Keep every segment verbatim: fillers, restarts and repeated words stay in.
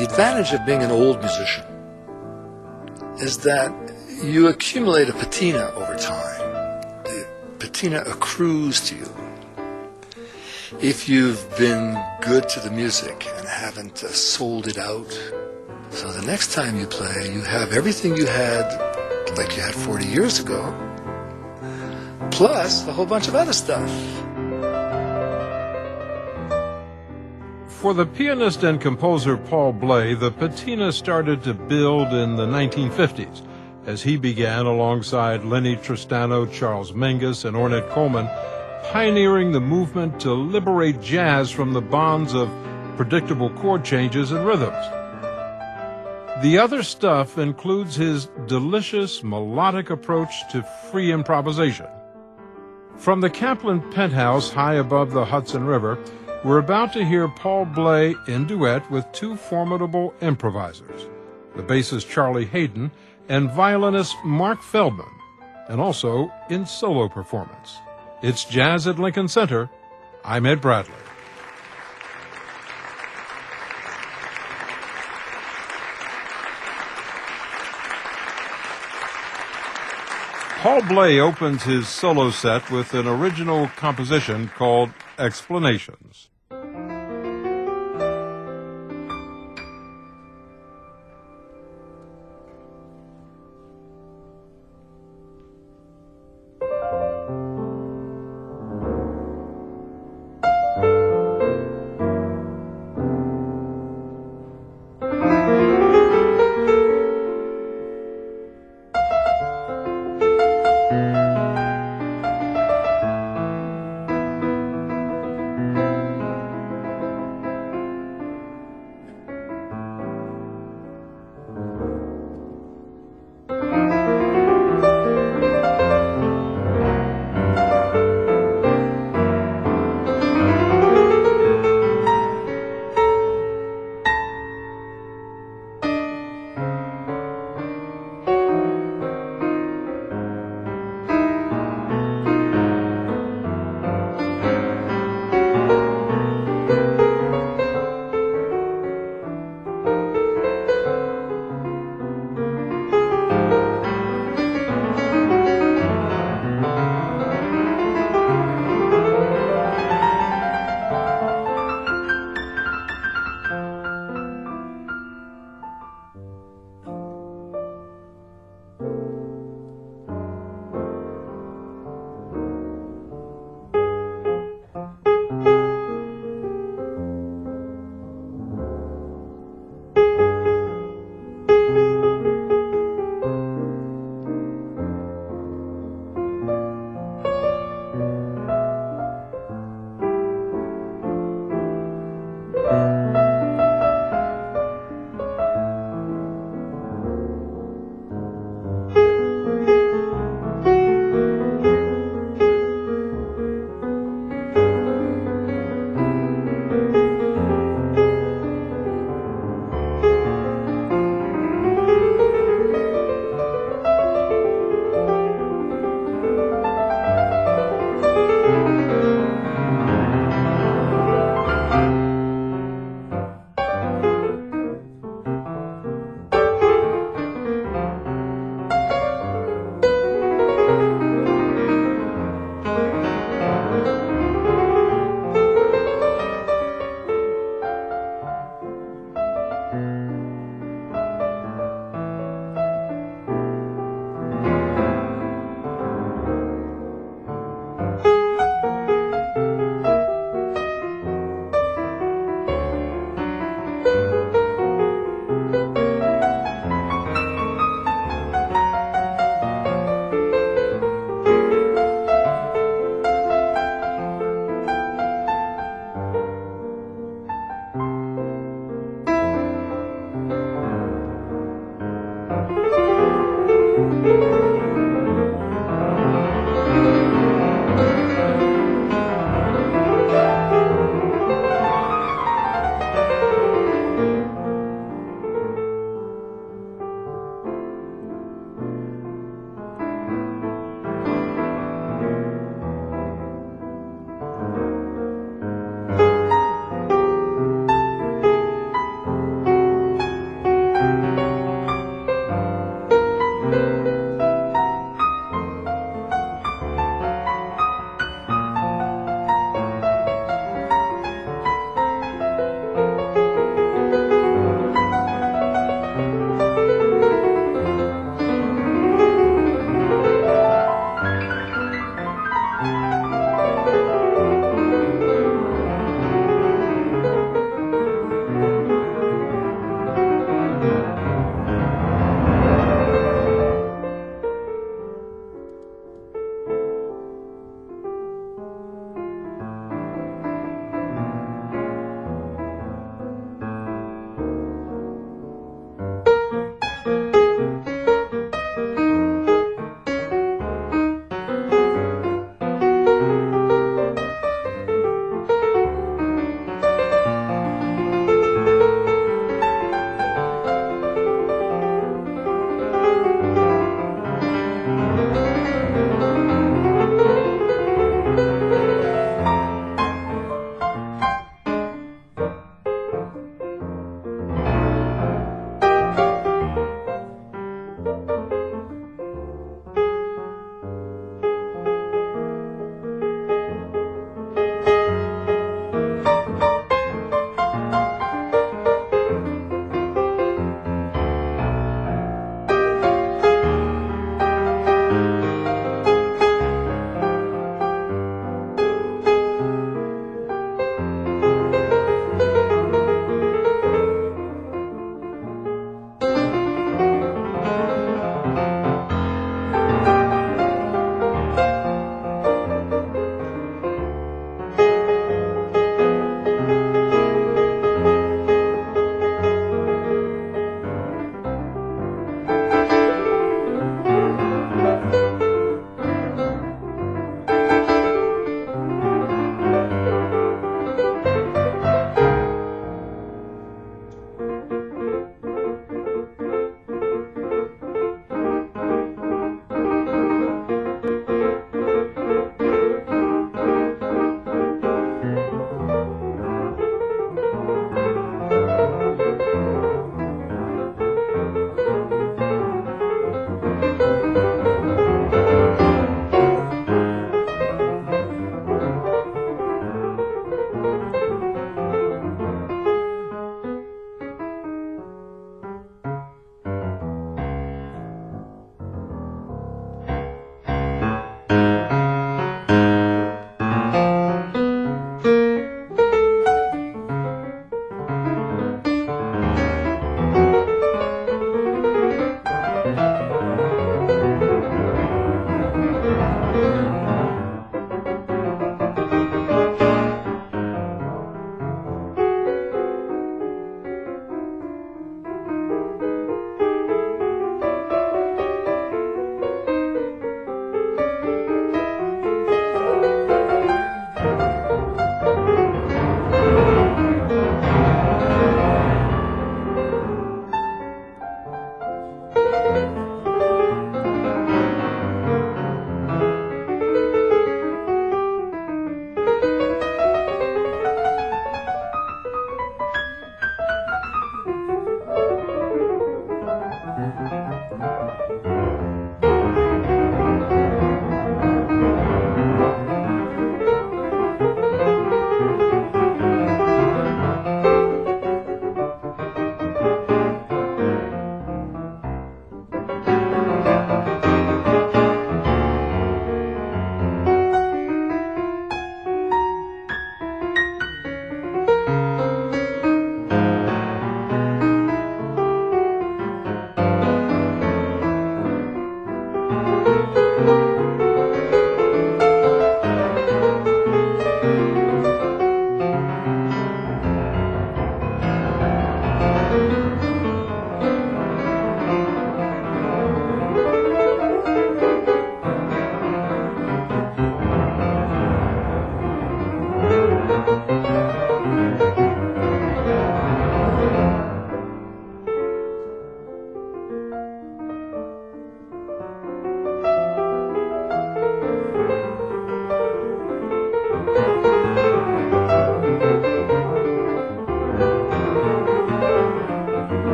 The advantage of being an old musician is that you accumulate a patina over time. The patina accrues to you. If you've been good to the music and haven't uh, sold it out, so the next time you play, you have everything you had, like you had forty years ago, plus a whole bunch of other stuff. For the pianist and composer Paul Bley, the patina started to build in the nineteen fifties as he began alongside Lenny Tristano, Charles Mingus, and Ornette Coleman, pioneering the movement to liberate jazz from the bonds of predictable chord changes and rhythms. The other stuff includes his delicious melodic approach to free improvisation. From the Kaplan penthouse high above the Hudson River, we're about to hear Paul Bley in duet with two formidable improvisers, the bassist Charlie Haydn and violinist Mark Feldman, and also in solo performance. It's Jazz at Lincoln Center. I'm Ed Bradley. Paul Bley opens his solo set with an original composition called Explanations.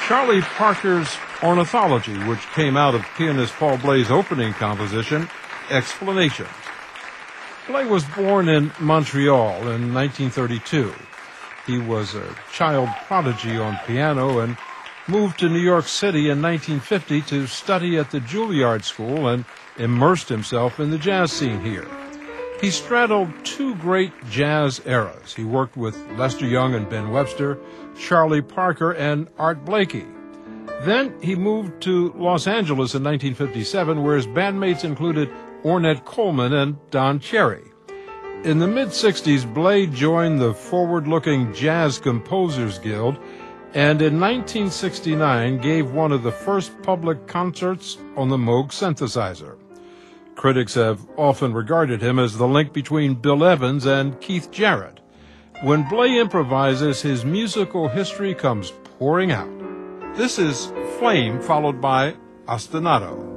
Charlie Parker's Ornithology, which came out of pianist Paul Bley's opening composition, Explanation. Bley was born in Montreal in nineteen thirty-two. He was a child prodigy on piano and moved to New York City in nineteen fifty to study at the Juilliard School and immersed himself in the jazz scene here. He straddled two great jazz eras. He worked with Lester Young and Ben Webster, Charlie Parker, and Art Blakey. Then he moved to Los Angeles in nineteen fifty-seven, where his bandmates included Ornette Coleman and Don Cherry. In the mid-sixties, Bley joined the forward-looking Jazz Composers Guild, and in nineteen sixty-nine gave one of the first public concerts on the Moog synthesizer. Critics have often regarded him as the link between Bill Evans and Keith Jarrett. When Bley improvises, his musical history comes pouring out. This is Flame, followed by Ostinato.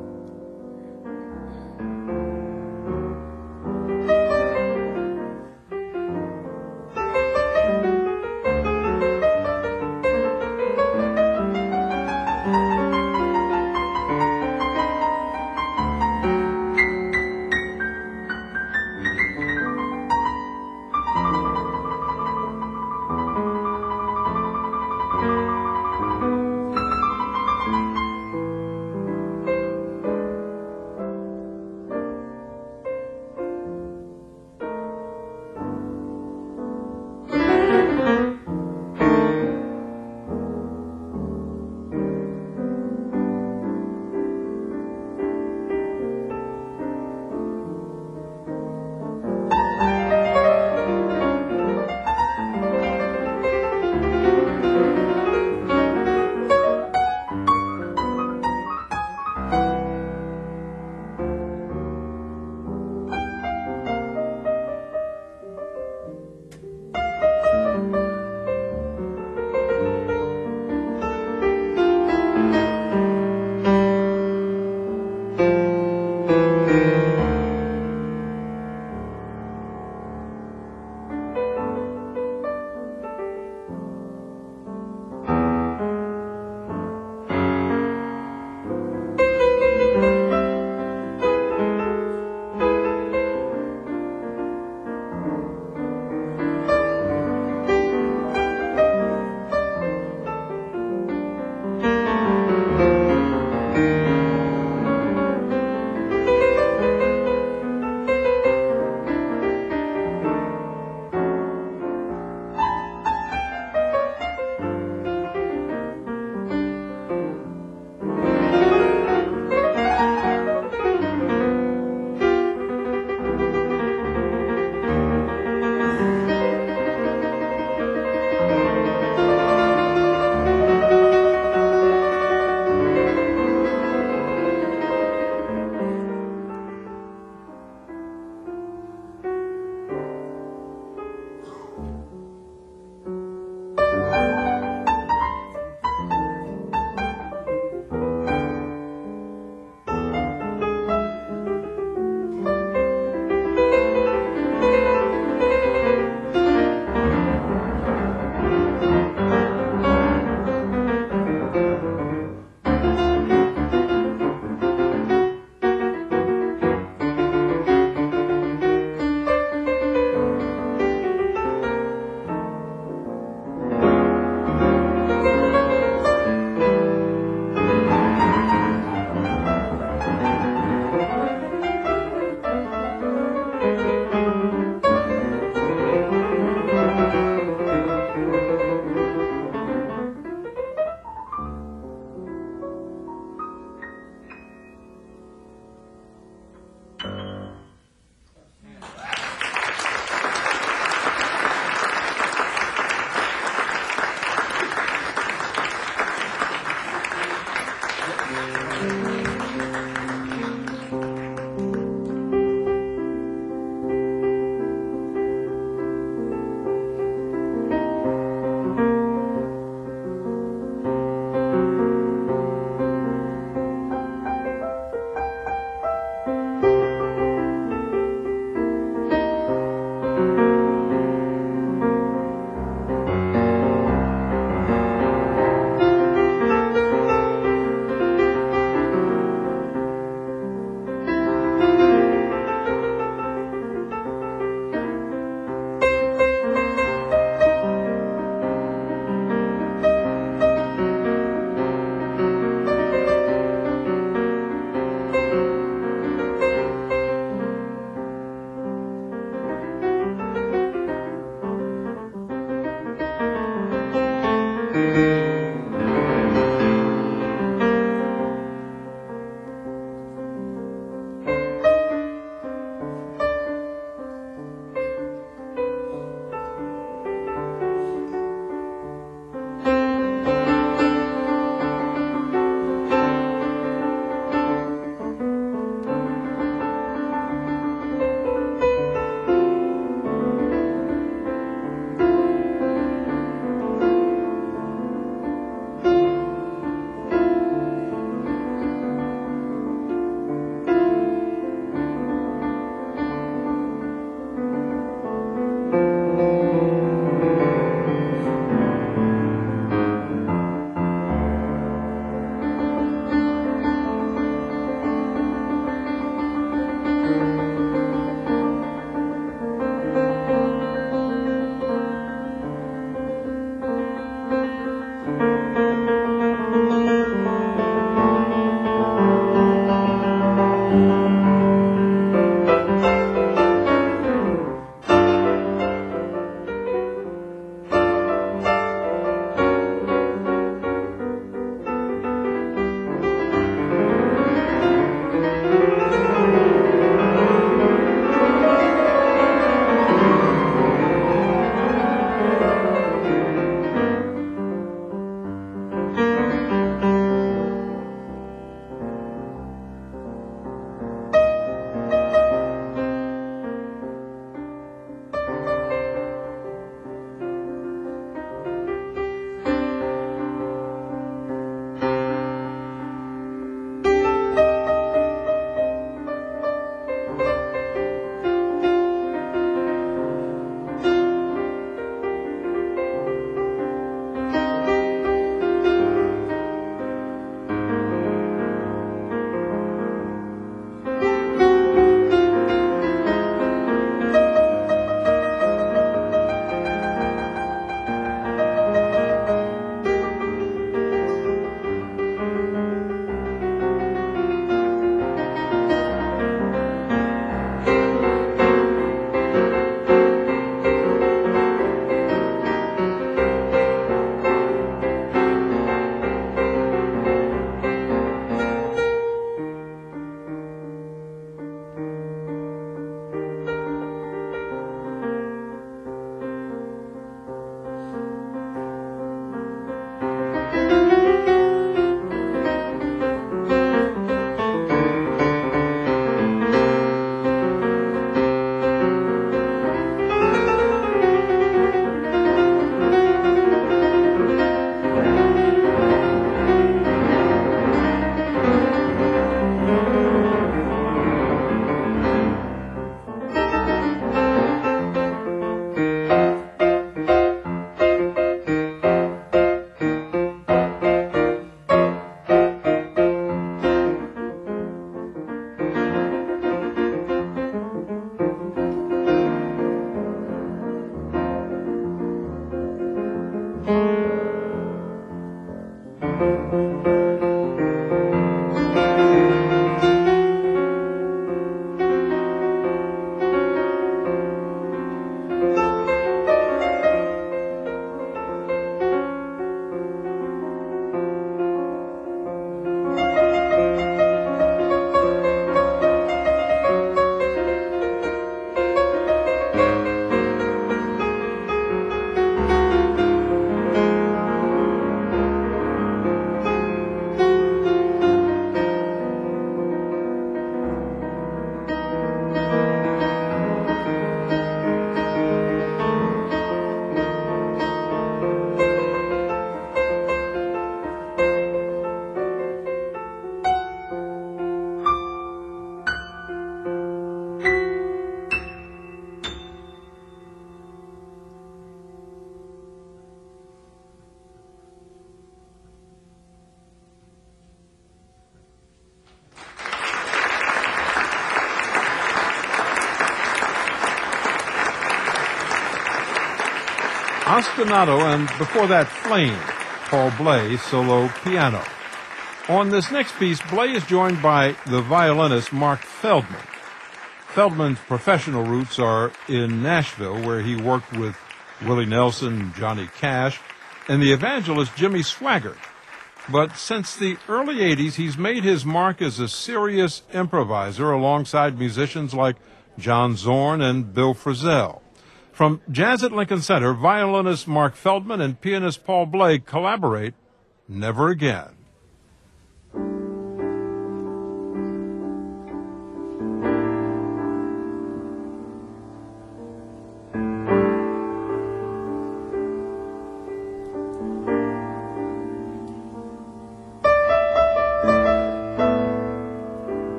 Ostinato, and before that, Flame, Paul Bley, solo piano. On this next piece, Bley is joined by the violinist Mark Feldman. Feldman's professional roots are in Nashville, where he worked with Willie Nelson, Johnny Cash, and the evangelist Jimmy Swaggart. But since the early eighties, he's made his mark as a serious improviser alongside musicians like John Zorn and Bill Frisell. From Jazz at Lincoln Center, violinist Mark Feldman and pianist Paul Bley collaborate Never Again.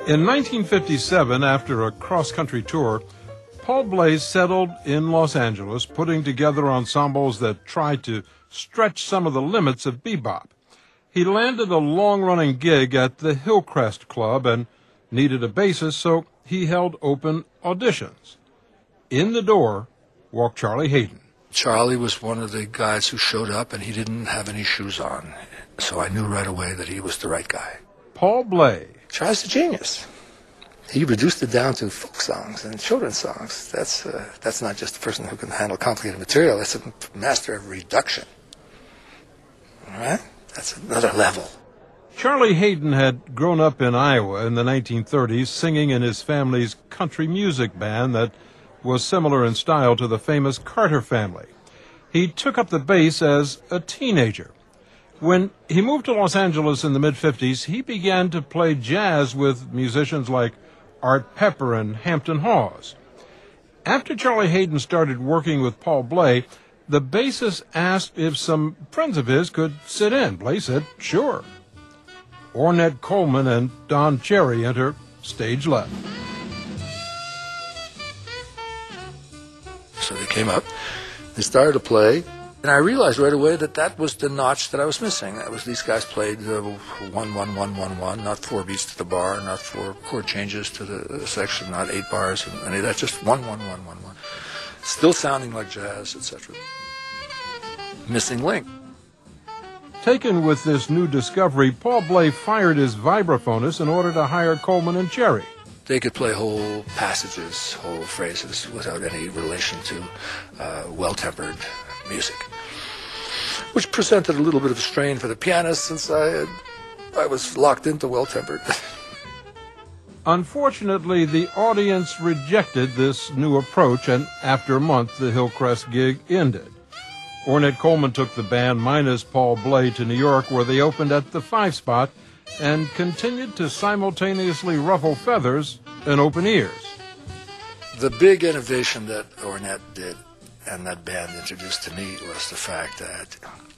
In nineteen fifty-seven, after a cross-country tour, Paul Bley settled in Los Angeles, putting together ensembles that tried to stretch some of the limits of bebop. He landed a long-running gig at the Hillcrest Club and needed a bassist, so he held open auditions. In the door walked Charlie Haden. Charlie was one of the guys who showed up, and he didn't have any shoes on, so I knew right away that he was the right guy. Paul Bley. Charlie's a genius. He reduced it down to folk songs and children's songs. That's uh, that's not just a person who can handle complicated material. That's a master of reduction. All right? That's another level. Charlie Haden had grown up in Iowa in the nineteen thirties, singing in his family's country music band that was similar in style to the famous Carter family. He took up the bass as a teenager. When he moved to Los Angeles in the mid-fifties, he began to play jazz with musicians like Art Pepper and Hampton Hawes. After Charlie Haden started working with Paul Bley, the bassist asked if some friends of his could sit in. Bley said, sure. Ornette Coleman and Don Cherry enter stage left. So they came up, they started to play, and I realized right away that that was the notch that I was missing. That was these guys played uh, one, one, one, one, one, not four beats to the bar, not four chord changes to the section, not eight bars, and any of that, just one, one, one, one, one. Still sounding like jazz, et cetera. Missing link. Taken with this new discovery, Paul Bley fired his vibraphonist in order to hire Coleman and Cherry. They could play whole passages, whole phrases, without any relation to uh, well-tempered music, which presented a little bit of a strain for the pianist since I had, I was locked into well-tempered. Unfortunately, the audience rejected this new approach, and after a month, the Hillcrest gig ended. Ornette Coleman took the band minus Paul Bley to New York, where they opened at the Five Spot and continued to simultaneously ruffle feathers and open ears. The big innovation that Ornette did and that band introduced to me was the fact that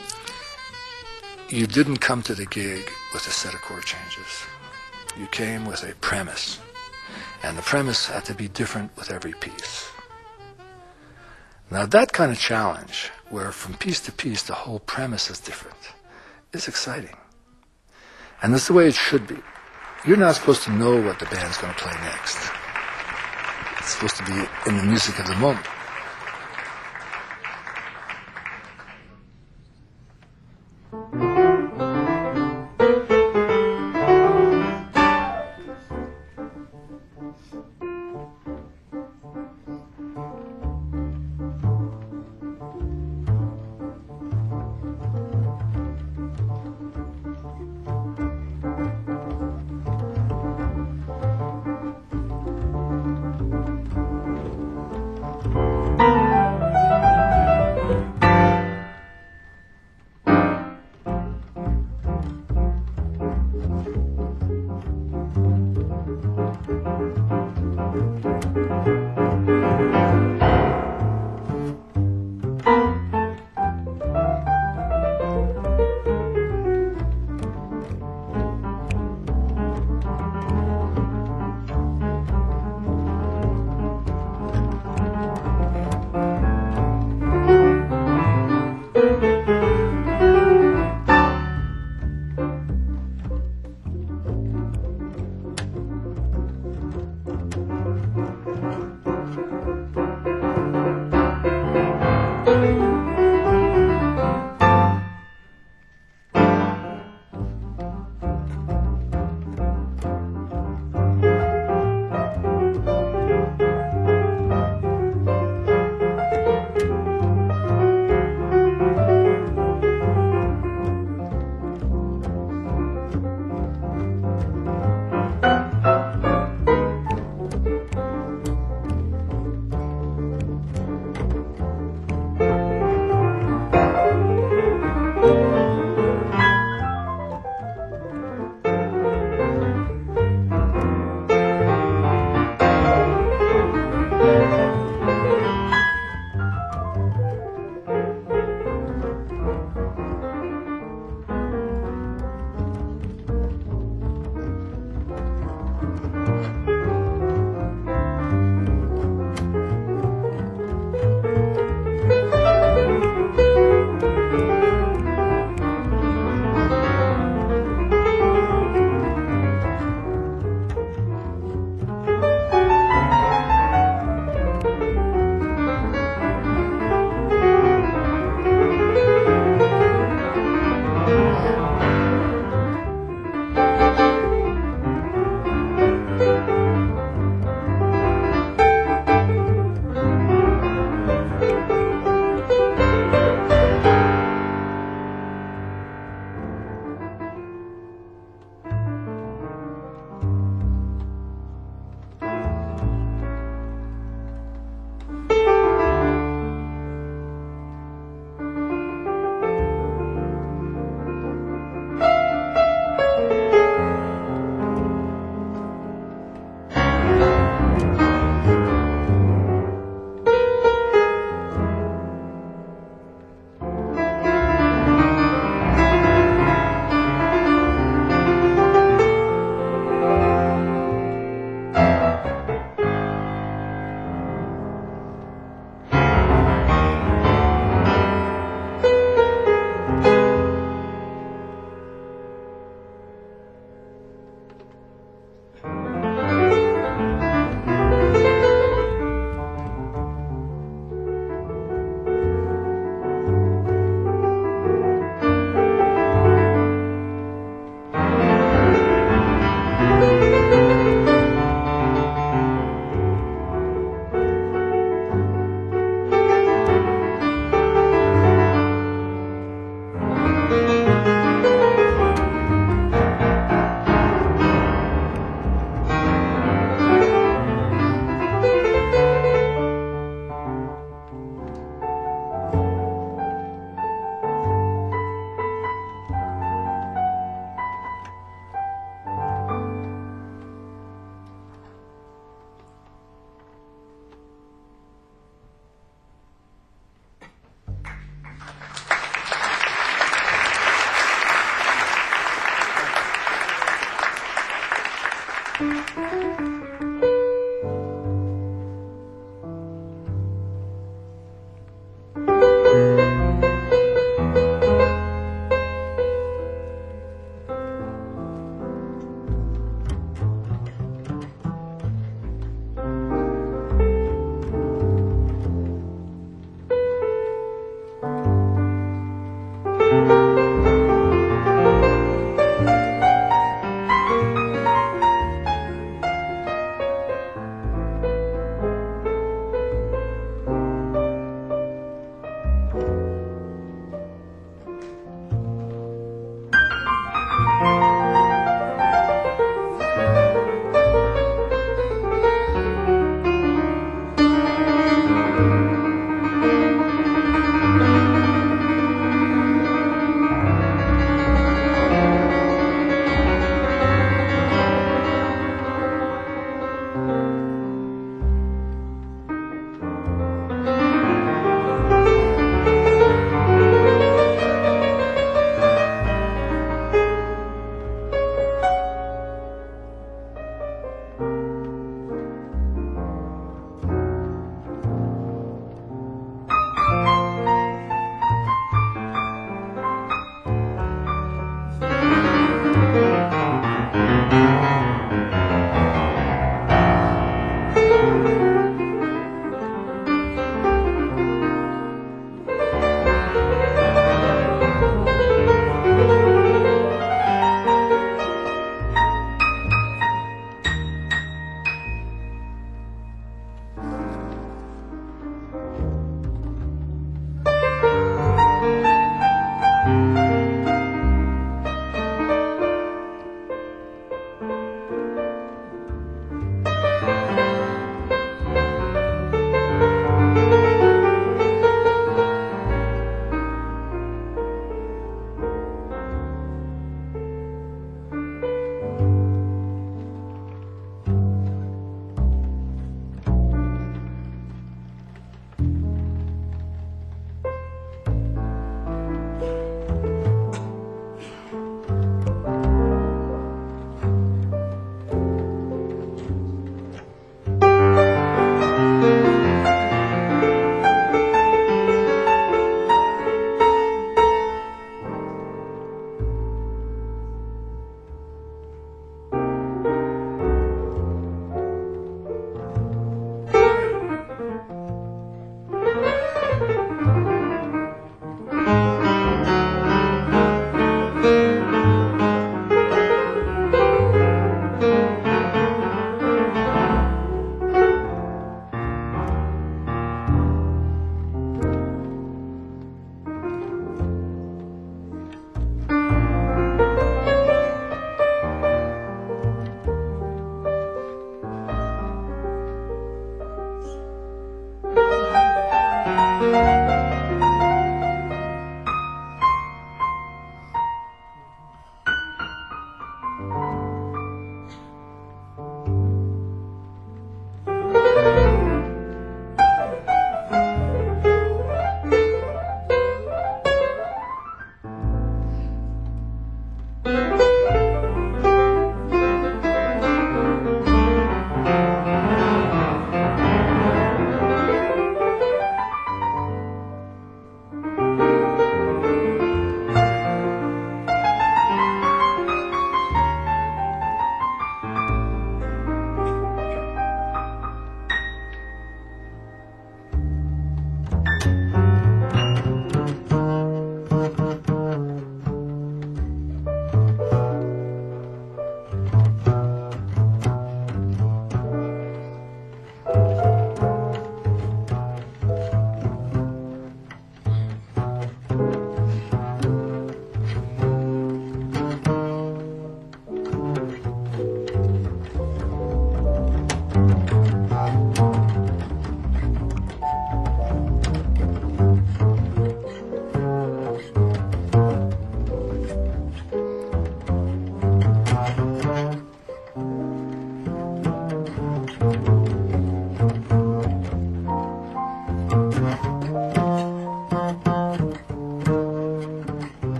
you didn't come to the gig with a set of chord changes. You came with a premise, and the premise had to be different with every piece. Now that kind of challenge, where from piece to piece the whole premise is different, is exciting. And that's the way it should be. You're not supposed to know what the band's going to play next. It's supposed to be in the music of the moment.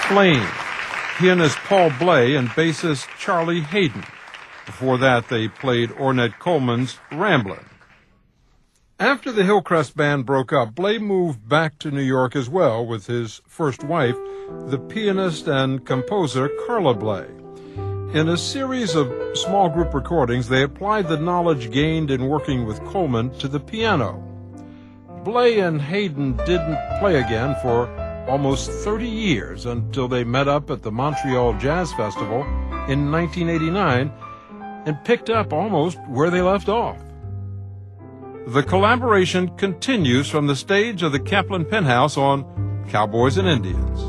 Flame, pianist Paul Bley and bassist Charlie Haydn. Before that, they played Ornette Coleman's Ramblin'. After the Hillcrest Band broke up, Bley moved back to New York as well with his first wife, the pianist and composer Carla Bley. In a series of small group recordings, they applied the knowledge gained in working with Coleman to the piano. Bley and Haydn didn't play again for almost thirty years until they met up at the Montreal Jazz Festival in nineteen eighty-nine and picked up almost where they left off. The collaboration continues from the stage of the Kaplan Penthouse on Cowboys and Indians.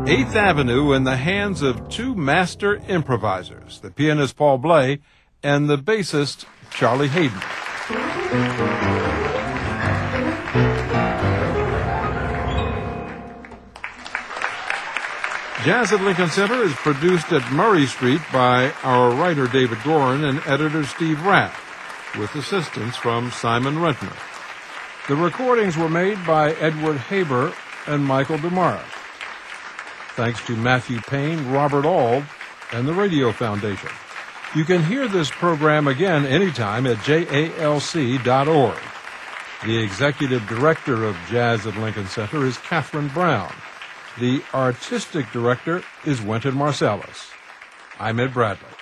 eighth Avenue in the hands of two master improvisers, the pianist Paul Bley and the bassist Charlie Haden. Jazz at Lincoln Center is produced at Murray Street by our writer David Gorin and editor Steve Rapp, with assistance from Simon Rentner. The recordings were made by Edward Haber and Michael DeMara. Thanks to Matthew Payne, Robert Auld, and the Radio Foundation. You can hear this program again anytime at J A L C dot org. The executive director of Jazz at Lincoln Center is Catherine Brown. The artistic director is Wynton Marsalis. I'm Ed Bradley.